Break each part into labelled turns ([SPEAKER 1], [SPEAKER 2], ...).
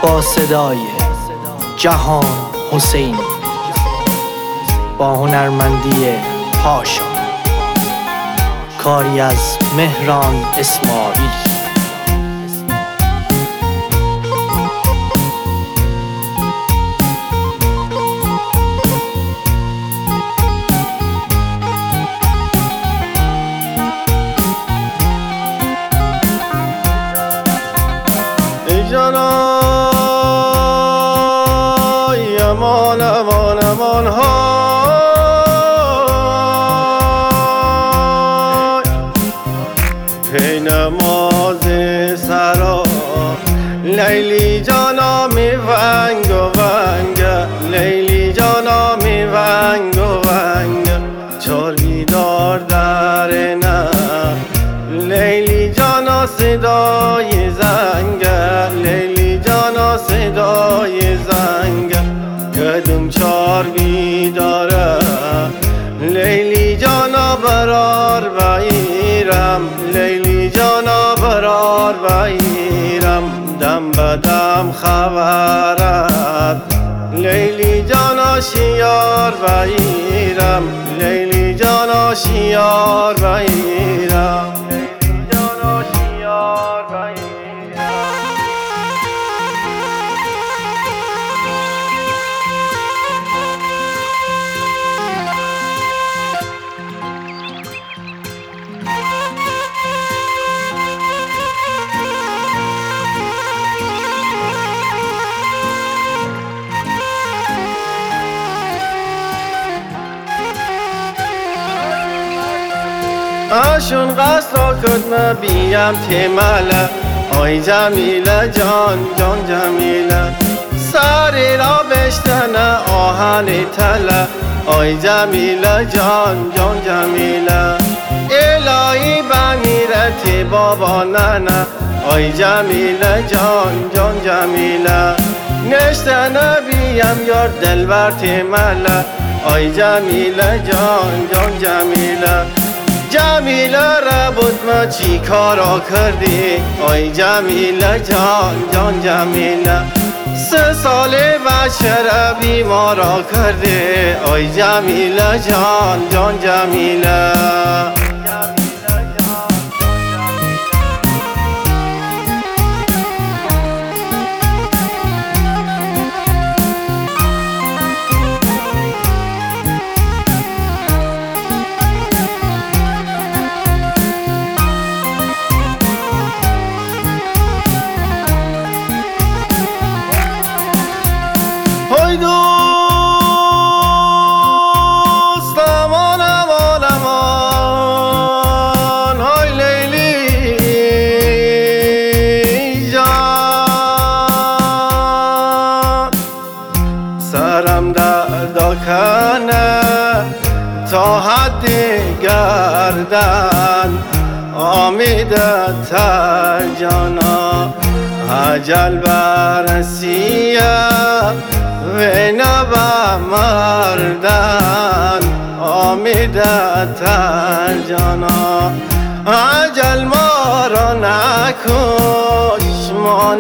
[SPEAKER 1] با صدای جهان حسینی، با هنرمندی پاشا، کاری از مهران اسماعیل.
[SPEAKER 2] جانای امان امان امان های پی نماز سرا لیلی جانا می ونگ و ونگ، لیلی جانا می ونگ و ونگ، چار بیدار در نه لیلی جانا صدای زنگ، لیلی جانا صدای زنگ، کدوم چار بیداره لیلی جانا برار و ایرم، لیلی جانا برار و ایرم، دم بدم خبرت لیلی جانا شیار و ایرم، لیلی جانا شیار و ایرم، لیلی جانا شیار و ایرم. آشون قصد کدم بیم تیمله، آی جمیله جان جان جمیله، سری را بشتنه آهن تله، آی جمیله جان جان جمیله، الهی بمیرتی بابا ننه، آی جمیله جان جان جمیله، نشتنه بیم یار دلبر تیمله، آی جمیله جان جان جمیله، جمیله را بود ما چی کارا کردی، آی جمیله جان جان جمیله، 3 ساله بچه را بیمارا کردی، آی جمیله جان جان جمیله. های دوست امان امان امان، های لیلی جان، سرم درد کنه تا حد گردن، آمیده تر جانا اجل برسیه و نبا مردن، آمیده تر جانا اجل ما را نکش، ما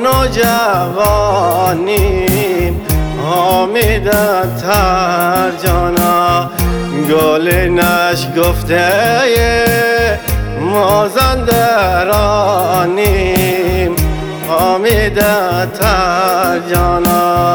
[SPEAKER 2] نوجوانیم، آمیده تر جانا گل نشگفته ما زنده رانیم، آمیده تر جانا.